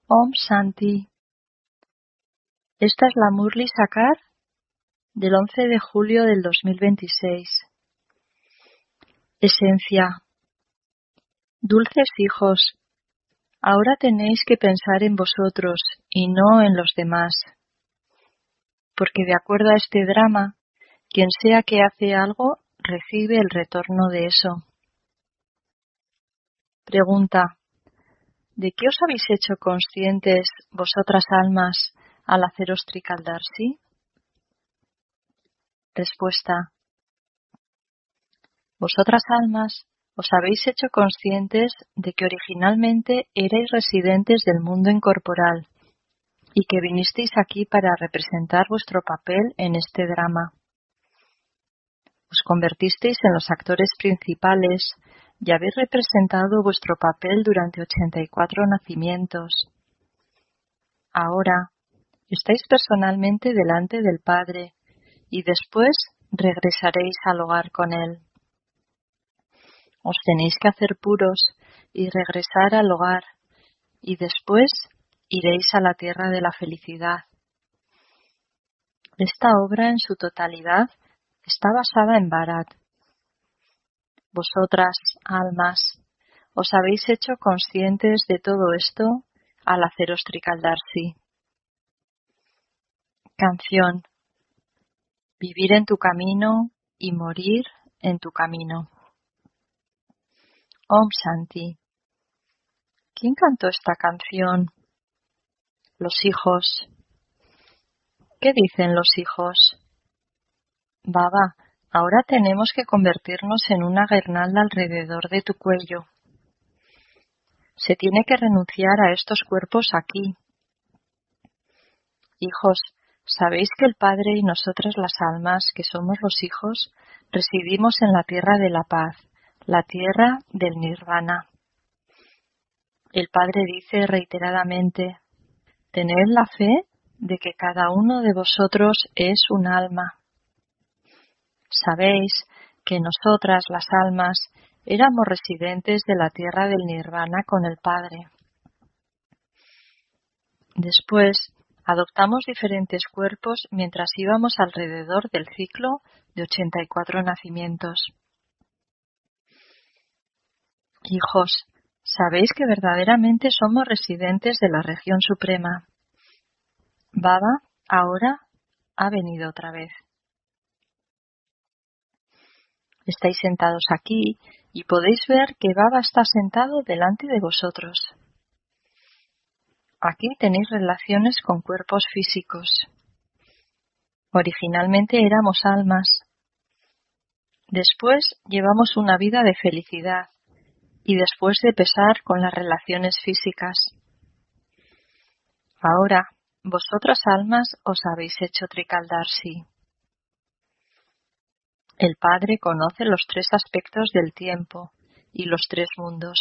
Om Shanti. Esta es la Murli Sakar del 11 de julio del 2026. Esencia. Dulces hijos, ahora tenéis que pensar en vosotros y no en los demás, porque de acuerdo a este drama, quien sea que hace algo recibe el retorno de eso. Pregunta. ¿De qué os habéis hecho conscientes vosotras almas al haceros Trikaldarsi? Respuesta. Vosotras almas os habéis hecho conscientes de que originalmente erais residentes del mundo incorporal y que vinisteis aquí para representar vuestro papel en este drama. Os convertisteis en los actores principales y habéis representado vuestro papel durante 84 nacimientos. Ahora estáis personalmente delante del Padre y después regresaréis al hogar con Él. Os tenéis que hacer puros y regresar al hogar, y después iréis a la tierra de la felicidad. Esta obra en su totalidad está basada en Bharat. Vosotras, almas, os habéis hecho conscientes de todo esto al haceros Trikaldarsi. Canción. Vivir en tu camino y morir en tu camino. Om Shanti. ¿Quién cantó esta canción? Los hijos. ¿Qué dicen los hijos? Baba, ahora tenemos que convertirnos en una guirnalda alrededor de tu cuello. Se tiene que renunciar a estos cuerpos aquí. Hijos, ¿sabéis que el Padre y nosotras las almas, que somos los hijos, residimos en la tierra de la paz, la tierra del Nirvana? El Padre dice reiteradamente, tened la fe de que cada uno de vosotros es un alma. Sabéis que nosotras, las almas, éramos residentes de la tierra del Nirvana con el Padre. Después, adoptamos diferentes cuerpos mientras íbamos alrededor del ciclo de 84 nacimientos. Hijos, sabéis que verdaderamente somos residentes de la región suprema. Baba, ahora, ha venido otra vez. Estáis sentados aquí y podéis ver que Baba está sentado delante de vosotros. Aquí tenéis relaciones con cuerpos físicos. Originalmente éramos almas. Después llevamos una vida de felicidad y después de pesar con las relaciones físicas. Ahora, vosotras almas os habéis hecho Trikaldarsi. El Padre conoce los tres aspectos del tiempo y los tres mundos.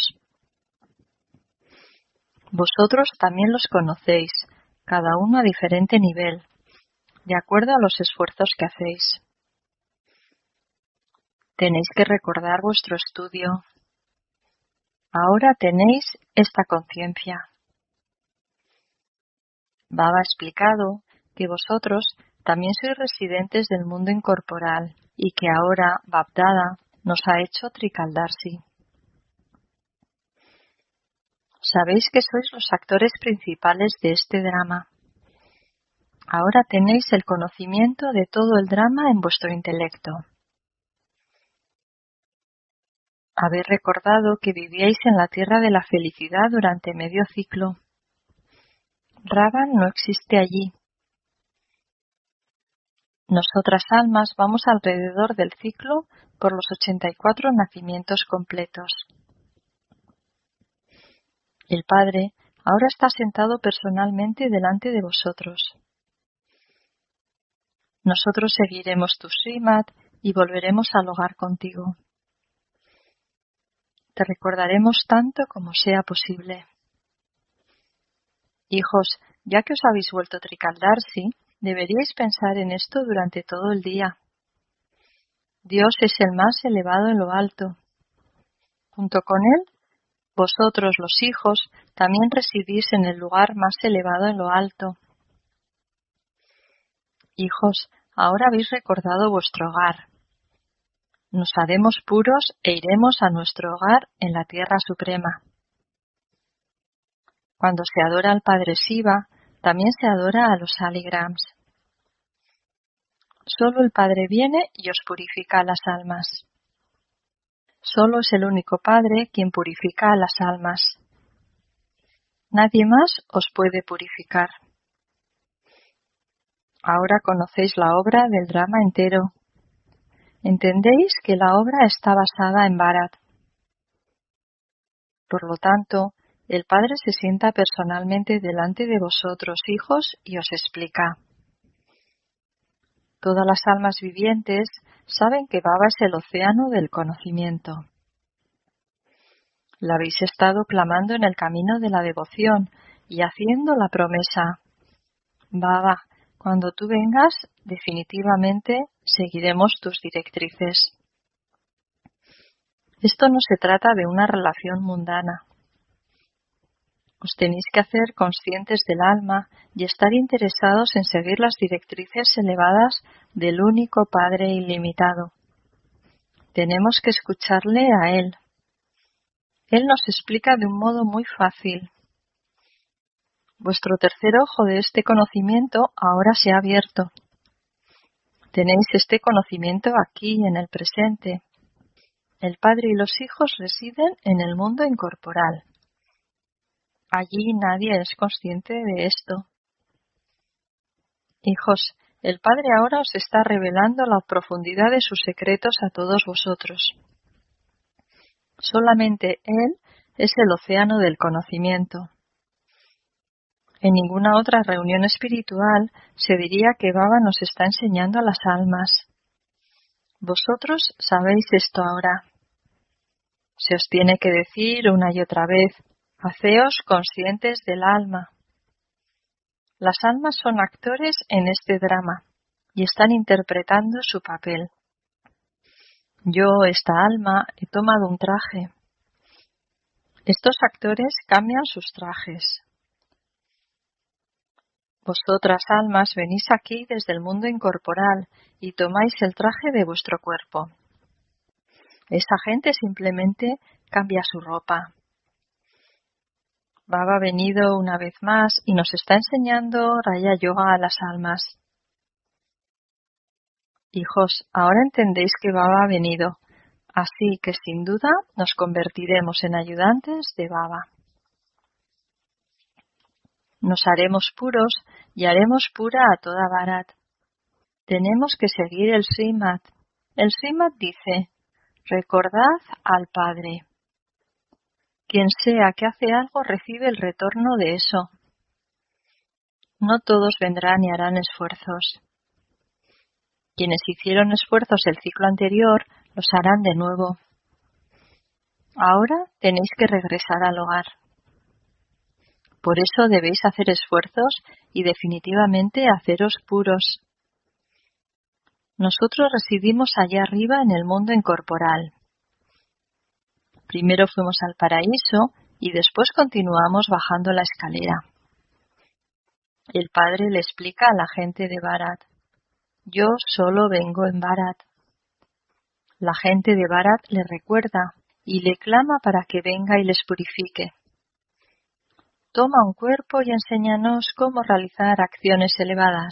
Vosotros también los conocéis, cada uno a diferente nivel, de acuerdo a los esfuerzos que hacéis. Tenéis que recordar vuestro estudio. Ahora tenéis esta conciencia. Baba ha explicado que vosotros también sois residentes del mundo incorporal y que ahora Bapdada nos ha hecho Trikaldarsi. Sabéis que sois los actores principales de este drama. Ahora tenéis el conocimiento de todo el drama en vuestro intelecto. Habéis recordado que vivíais en la tierra de la felicidad durante medio ciclo. Ravan no existe allí. Nosotras almas vamos alrededor del ciclo por los 84 nacimientos completos. El Padre ahora está sentado personalmente delante de vosotros. Nosotros seguiremos tu Srimad y volveremos al hogar contigo. Te recordaremos tanto como sea posible. Hijos, ya que os habéis vuelto Trikaldarsi, deberíais pensar en esto durante todo el día. Dios es el más elevado en lo alto. Junto con Él, Vosotros, los hijos, también residís en el lugar más elevado en lo alto. Hijos, ahora habéis recordado vuestro hogar. Nos haremos puros e iremos a nuestro hogar en la Tierra Suprema. Cuando se adora al Padre Shiva, también se adora a los Saligrams. Solo el Padre viene y os purifica a las almas. Solo es el único Padre quien purifica a las almas. Nadie más os puede purificar. Ahora conocéis la obra del drama entero. Entendéis que la obra está basada en Bharat. Por lo tanto, el Padre se sienta personalmente delante de vosotros, hijos, y os explica. Todas las almas vivientes saben que Baba es el océano del conocimiento. La habéis estado clamando en el camino de la devoción y haciendo la promesa. Baba, cuando tú vengas, definitivamente seguiremos tus directrices. Esto no se trata de una relación mundana. Os tenéis que hacer conscientes del alma y estar interesados en seguir las directrices elevadas del único Padre ilimitado. Tenemos que escucharle a Él. Él nos explica de un modo muy fácil. Vuestro tercer ojo de este conocimiento ahora se ha abierto. Tenéis este conocimiento aquí, en el presente. El Padre y los hijos residen en el mundo incorporal. Allí nadie es consciente de esto. Hijos, el Padre ahora os está revelando la profundidad de sus secretos a todos vosotros. Solamente Él es el océano del conocimiento. En ninguna otra reunión espiritual se diría que Baba nos está enseñando a las almas. Vosotros sabéis esto ahora. Se os tiene que decir una y otra vez, haceos conscientes del alma. Las almas son actores en este drama y están interpretando su papel. Yo, esta alma, he tomado un traje. Estos actores cambian sus trajes. Vosotras, almas, venís aquí desde el mundo incorporal y tomáis el traje de vuestro cuerpo. Esa gente simplemente cambia su ropa. Baba ha venido una vez más y nos está enseñando Raya Yoga a las almas. Hijos, ahora entendéis que Baba ha venido, así que sin duda nos convertiremos en ayudantes de Baba. Nos haremos puros y haremos pura a toda Bharat. Tenemos que seguir el Srimad. El Srimad dice, recordad al Padre. Quien sea que hace algo recibe el retorno de eso. No todos vendrán y harán esfuerzos. Quienes hicieron esfuerzos el ciclo anterior los harán de nuevo. Ahora tenéis que regresar al hogar. Por eso debéis hacer esfuerzos y definitivamente haceros puros. Nosotros residimos allá arriba en el mundo incorporal. Primero fuimos al paraíso y después continuamos bajando la escalera. El Padre le explica a la gente de Bharat, yo solo vengo en Bharat. La gente de Bharat le recuerda y le clama para que venga y les purifique. Toma un cuerpo y enséñanos cómo realizar acciones elevadas.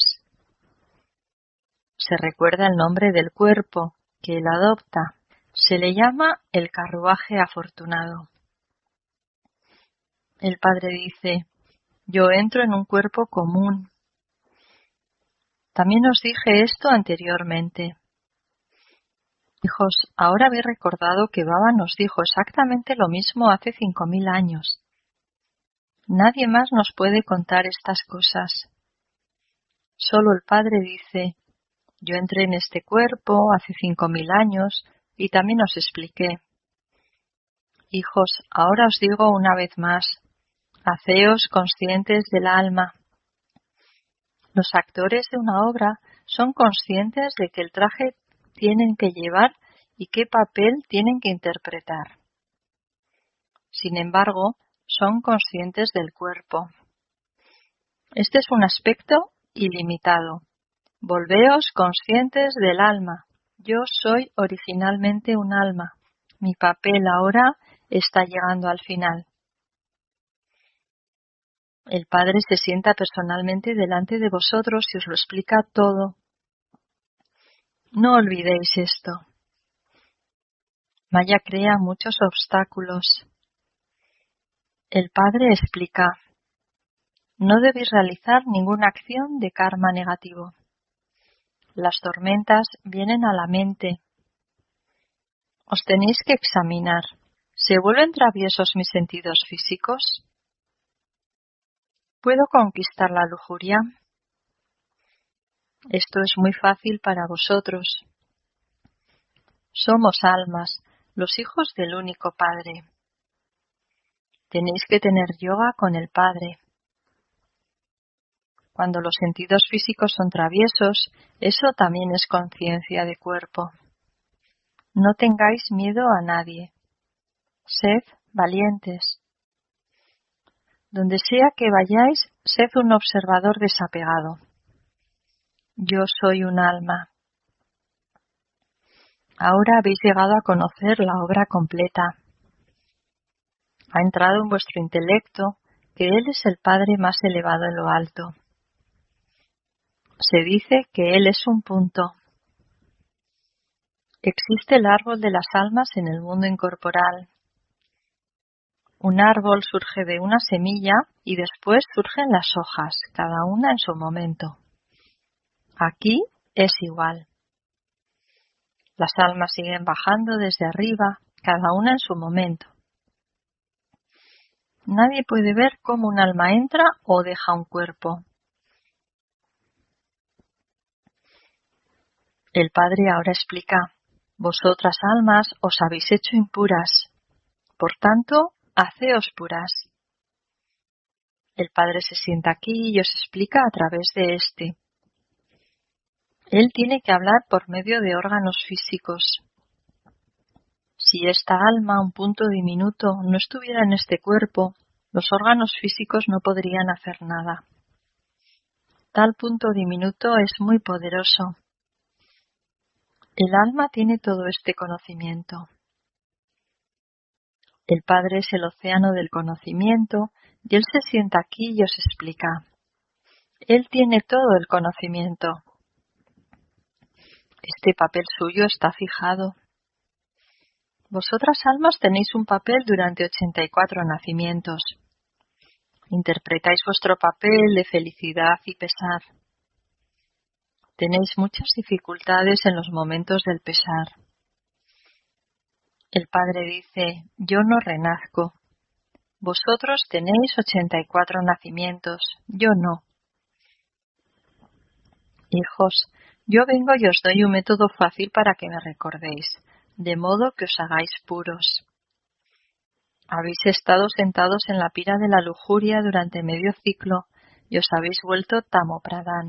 Se recuerda el nombre del cuerpo que él adopta. Se le llama el carruaje afortunado. El Padre dice, yo entro en un cuerpo común. También os dije esto anteriormente. Hijos, ahora habéis recordado que Baba nos dijo exactamente lo mismo hace 5000 años. Nadie más nos puede contar estas cosas. Solo el Padre dice, yo entré en este cuerpo hace 5000 años y también os expliqué. Hijos, ahora os digo una vez más, haceos conscientes del alma. Los actores de una obra son conscientes de qué traje tienen que llevar y qué papel tienen que interpretar. Sin embargo, son conscientes del cuerpo. Este es un aspecto ilimitado. Volveos conscientes del alma. Yo soy originalmente un alma. Mi papel ahora está llegando al final. El Padre se sienta personalmente delante de vosotros y os lo explica todo. No olvidéis esto. Maya crea muchos obstáculos. El Padre explica: no debéis realizar ninguna acción de karma negativo. Las tormentas vienen a la mente. Os tenéis que examinar. ¿Se vuelven traviesos mis sentidos físicos? ¿Puedo conquistar la lujuria? Esto es muy fácil para vosotros. Somos almas, los hijos del único Padre. Tenéis que tener yoga con el Padre. Cuando los sentidos físicos son traviesos, eso también es conciencia de cuerpo. No tengáis miedo a nadie. Sed valientes. Donde sea que vayáis, sed un observador desapegado. Yo soy un alma. Ahora habéis llegado a conocer la obra completa. Ha entrado en vuestro intelecto que Él es el Padre más elevado en lo alto. Se dice que Él es un punto. Existe el árbol de las almas en el mundo incorporal. Un árbol surge de una semilla y después surgen las hojas, cada una en su momento. Aquí es igual. Las almas siguen bajando desde arriba, cada una en su momento. Nadie puede ver cómo un alma entra o deja un cuerpo. El Padre ahora explica: vosotras almas os habéis hecho impuras. Por tanto, haceos puras. El Padre se sienta aquí y os explica a través de este. Él tiene que hablar por medio de órganos físicos. Si esta alma, un punto diminuto, no estuviera en este cuerpo, los órganos físicos no podrían hacer nada. Tal punto diminuto es muy poderoso. El alma tiene todo este conocimiento. El Padre es el océano del conocimiento y Él se sienta aquí y os explica. Él tiene todo el conocimiento. Este papel suyo está fijado. Vosotras almas tenéis un papel durante 84 nacimientos. Interpretáis vuestro papel de felicidad y pesar. Tenéis muchas dificultades en los momentos del pesar. El Padre dice: yo no renazco. Vosotros tenéis 84 nacimientos, yo no. Hijos, yo vengo y os doy un método fácil para que me recordéis, de modo que os hagáis puros. Habéis estado sentados en la pira de la lujuria durante medio ciclo y os habéis vuelto tamopradán.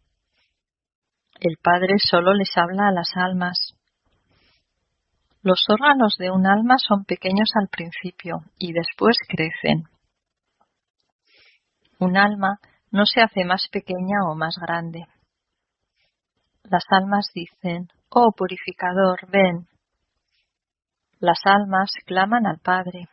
El Padre solo les habla a las almas. Los órganos de un alma son pequeños al principio y después crecen. Un alma no se hace más pequeña o más grande. Las almas dicen: oh purificador, ven. Las almas claman al Padre.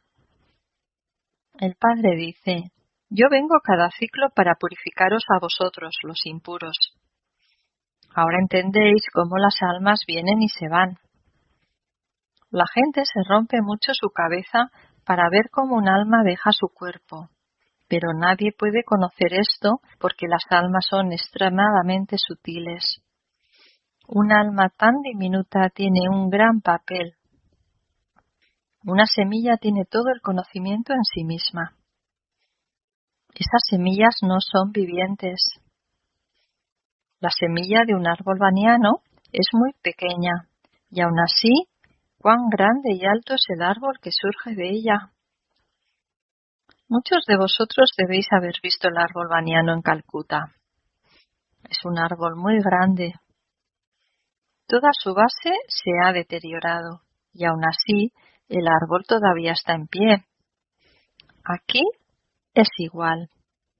El Padre dice: yo vengo cada ciclo para purificaros a vosotros, los impuros. Ahora entendéis cómo las almas vienen y se van. La gente se rompe mucho su cabeza para ver cómo un alma deja su cuerpo, pero nadie puede conocer esto porque las almas son extremadamente sutiles. Un alma tan diminuta tiene un gran papel. Una semilla tiene todo el conocimiento en sí misma. Esas semillas no son vivientes. La semilla de un árbol baniano es muy pequeña, y aún así, cuán grande y alto es el árbol que surge de ella. Muchos de vosotros debéis haber visto el árbol baniano en Calcuta. Es un árbol muy grande. Toda su base se ha deteriorado, y aún así El árbol todavía está en pie. Aquí es igual.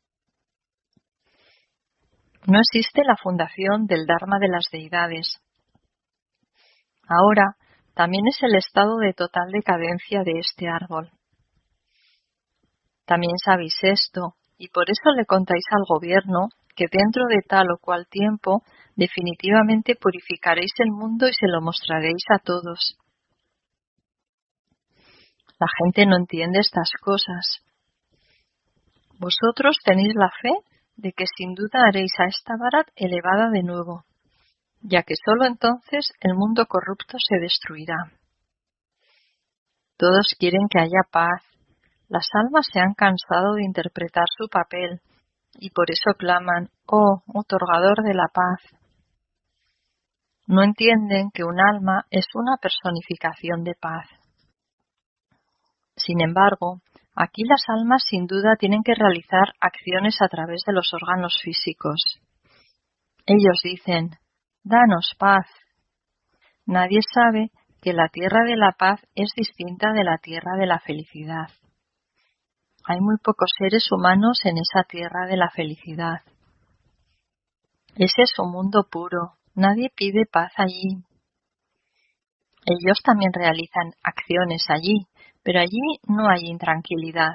No existe la fundación del Dharma de las deidades. Ahora también es el estado de total decadencia de este árbol. También sabéis esto, y por eso le contáis al gobierno que dentro de tal o cual tiempo definitivamente purificaréis el mundo y se lo mostraréis a todos. La gente no entiende estas cosas. Vosotros tenéis la fe de que sin duda haréis a esta Bharat elevada de nuevo, ya que sólo entonces el mundo corrupto se destruirá. Todos quieren que haya paz. Las almas se han cansado de interpretar su papel y por eso claman, oh, otorgador de la paz. No entienden que un alma es una personificación de paz. Sin embargo, aquí las almas sin duda tienen que realizar acciones a través de los órganos físicos. Ellos dicen, danos paz. Nadie sabe que la tierra de la paz es distinta de la tierra de la felicidad. Hay muy pocos seres humanos en esa tierra de la felicidad. Ese es un mundo puro. Nadie pide paz allí. Ellos también realizan acciones allí, pero allí no hay intranquilidad.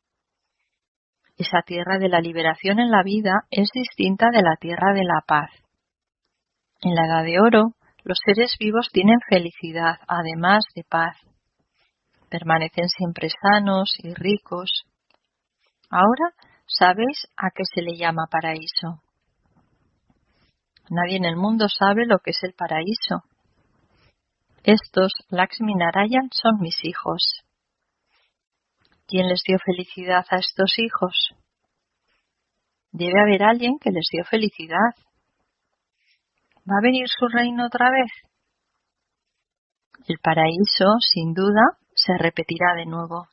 Esa tierra de la liberación en la vida es distinta de la tierra de la paz. En la Edad de Oro, los seres vivos tienen felicidad, además de paz. Permanecen siempre sanos y ricos. Ahora sabéis a qué se le llama paraíso. Nadie en el mundo sabe lo que es el paraíso. Estos, Lakshmi Narayan, son mis hijos. ¿Quién les dio felicidad a estos hijos? Debe haber alguien que les dio felicidad. ¿Va a venir su reino otra vez? El paraíso, sin duda, se repetirá de nuevo.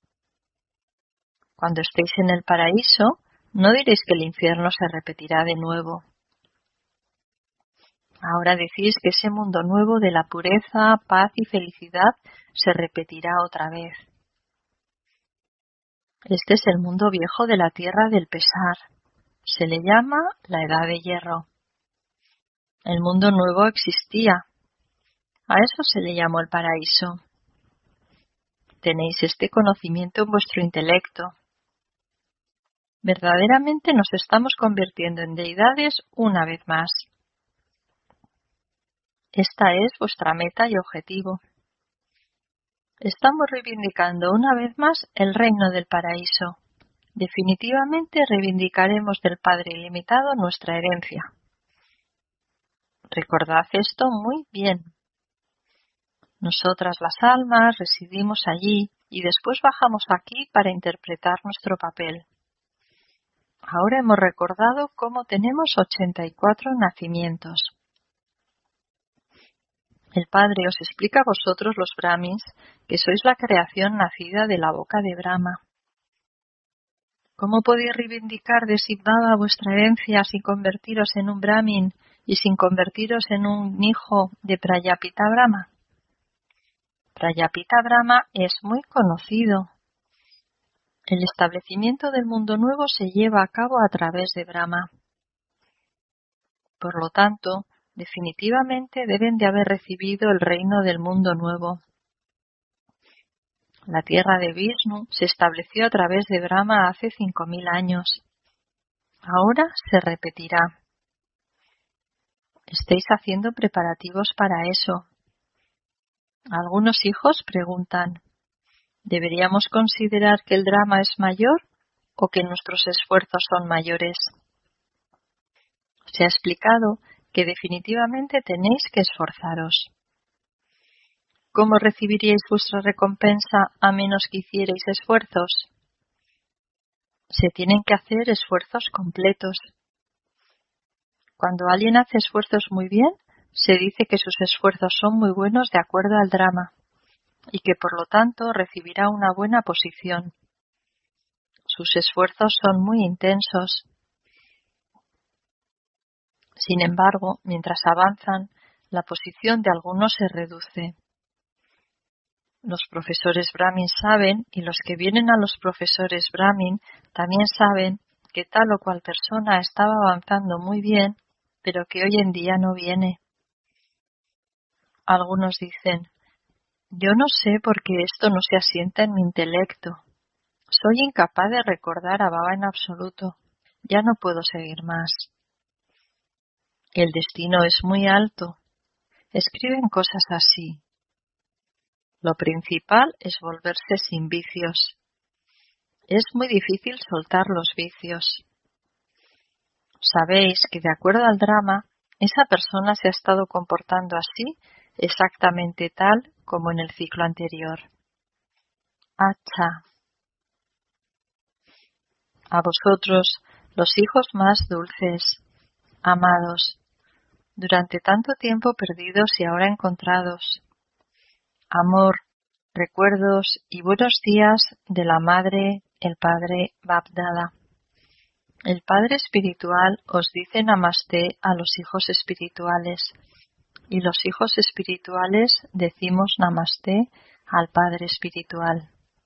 Cuando estéis en el paraíso, no diréis que el infierno se repetirá de nuevo. Ahora decís que ese mundo nuevo de la pureza, paz y felicidad se repetirá otra vez. Este es el mundo viejo de la tierra del pesar. Se le llama la Edad de Hierro. El mundo nuevo existía. A eso se le llamó el paraíso. Tenéis este conocimiento en vuestro intelecto. Verdaderamente nos estamos convirtiendo en deidades una vez más. Esta es vuestra meta y objetivo. Estamos reivindicando una vez más el reino del paraíso. Definitivamente reivindicaremos del Padre Ilimitado nuestra herencia. Recordad esto muy bien. Nosotras las almas residimos allí y después bajamos aquí para interpretar nuestro papel. Ahora hemos recordado cómo tenemos 84 nacimientos. El Padre os explica a vosotros los Brahmins que sois la creación nacida de la boca de Brahma. ¿Cómo podéis reivindicar designada vuestra herencia sin convertiros en un Brahmin y sin convertiros en un hijo de Prayapita Brahma? Prayapita Brahma es muy conocido. El establecimiento del mundo nuevo se lleva a cabo a través de Brahma. Por lo tanto, definitivamente deben de haber recibido el reino del mundo nuevo. La tierra de Vishnu se estableció a través de Brahma hace 5000 años. Ahora se repetirá. Estáis haciendo preparativos para eso. Algunos hijos preguntan, ¿deberíamos considerar que el drama es mayor o que nuestros esfuerzos son mayores? Se ha explicado que definitivamente tenéis que esforzaros. ¿Cómo recibiríais vuestra recompensa a menos que hicierais esfuerzos? Se tienen que hacer esfuerzos completos. Cuando alguien hace esfuerzos muy bien, se dice que sus esfuerzos son muy buenos de acuerdo al drama y que por lo tanto recibirá una buena posición. Sus esfuerzos son muy intensos. Sin embargo, mientras avanzan, la posición de algunos se reduce. Los profesores Brahmin saben, y los que vienen a los profesores Brahmin también saben, que tal o cual persona estaba avanzando muy bien, pero que hoy en día no viene. Algunos dicen, yo no sé por qué esto no se asienta en mi intelecto. Soy incapaz de recordar a Baba en absoluto. Ya no puedo seguir más. El destino es muy alto. Escriben cosas así. Lo principal es volverse sin vicios. Es muy difícil soltar los vicios. Sabéis que de acuerdo al drama, esa persona se ha estado comportando así exactamente tal como en el ciclo anterior. Acha. A vosotros, los hijos más dulces, amados, durante tanto tiempo perdidos y ahora encontrados. Amor, recuerdos y buenos días de la Madre, el Padre Bapdada. El Padre Espiritual os dice Namasté a los hijos espirituales y los hijos espirituales decimos Namasté al Padre Espiritual.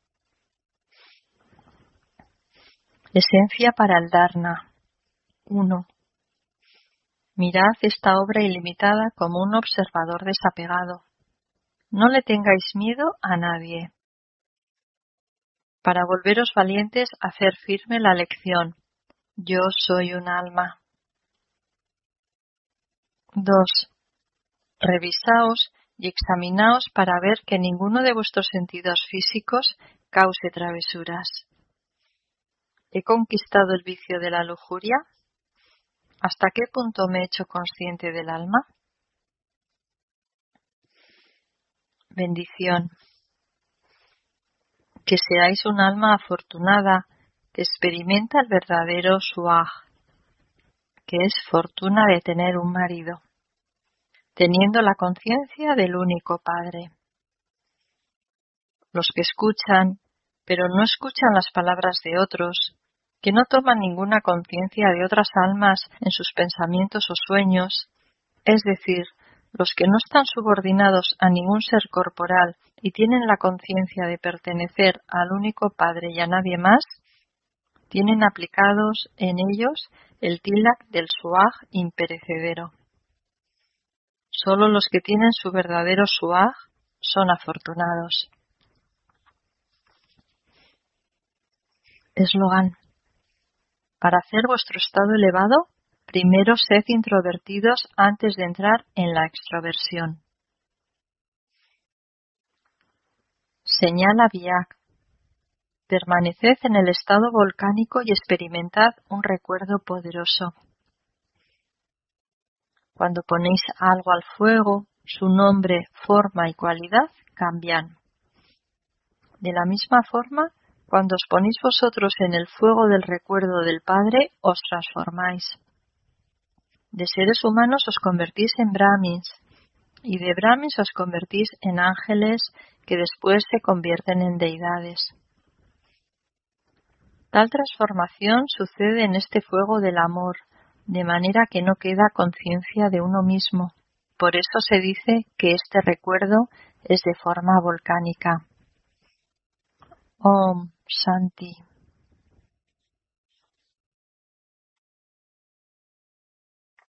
Esencia para el Dharna. 1. Mirad esta obra ilimitada como un observador desapegado. No le tengáis miedo a nadie. Para volveros valientes, hacer firme la lección. Yo soy un alma. 2. Revisaos y examinaos para ver que ninguno de vuestros sentidos físicos cause travesuras. ¿He conquistado el vicio de la lujuria? ¿Hasta qué punto me he hecho consciente del alma? Bendición. Que seáis un alma afortunada que experimenta el verdadero suaj, que es fortuna de tener un marido, teniendo la conciencia del único Padre. Los que escuchan, pero no escuchan las palabras de otros, que no toman ninguna conciencia de otras almas en sus pensamientos o sueños, es decir, los que no están subordinados a ningún ser corporal y tienen la conciencia de pertenecer al único Padre y a nadie más, tienen aplicados en ellos el tilak del suaj imperecedero. Solo los que tienen su verdadero suaj son afortunados. Eslogan. Para hacer vuestro estado elevado, primero sed introvertidos antes de entrar en la extroversión. Señala Biak. Permaneced en el estado volcánico y experimentad un recuerdo poderoso. Cuando ponéis algo al fuego, su nombre, forma y cualidad cambian. De la misma forma, cuando os ponéis vosotros en el fuego del recuerdo del Padre, os transformáis. De seres humanos os convertís en brahmins, y de brahmins os convertís en ángeles que después se convierten en deidades. Tal transformación sucede en este fuego del amor, de manera que no queda conciencia de uno mismo. Por eso se dice que este recuerdo es de forma volcánica. Om Shanti.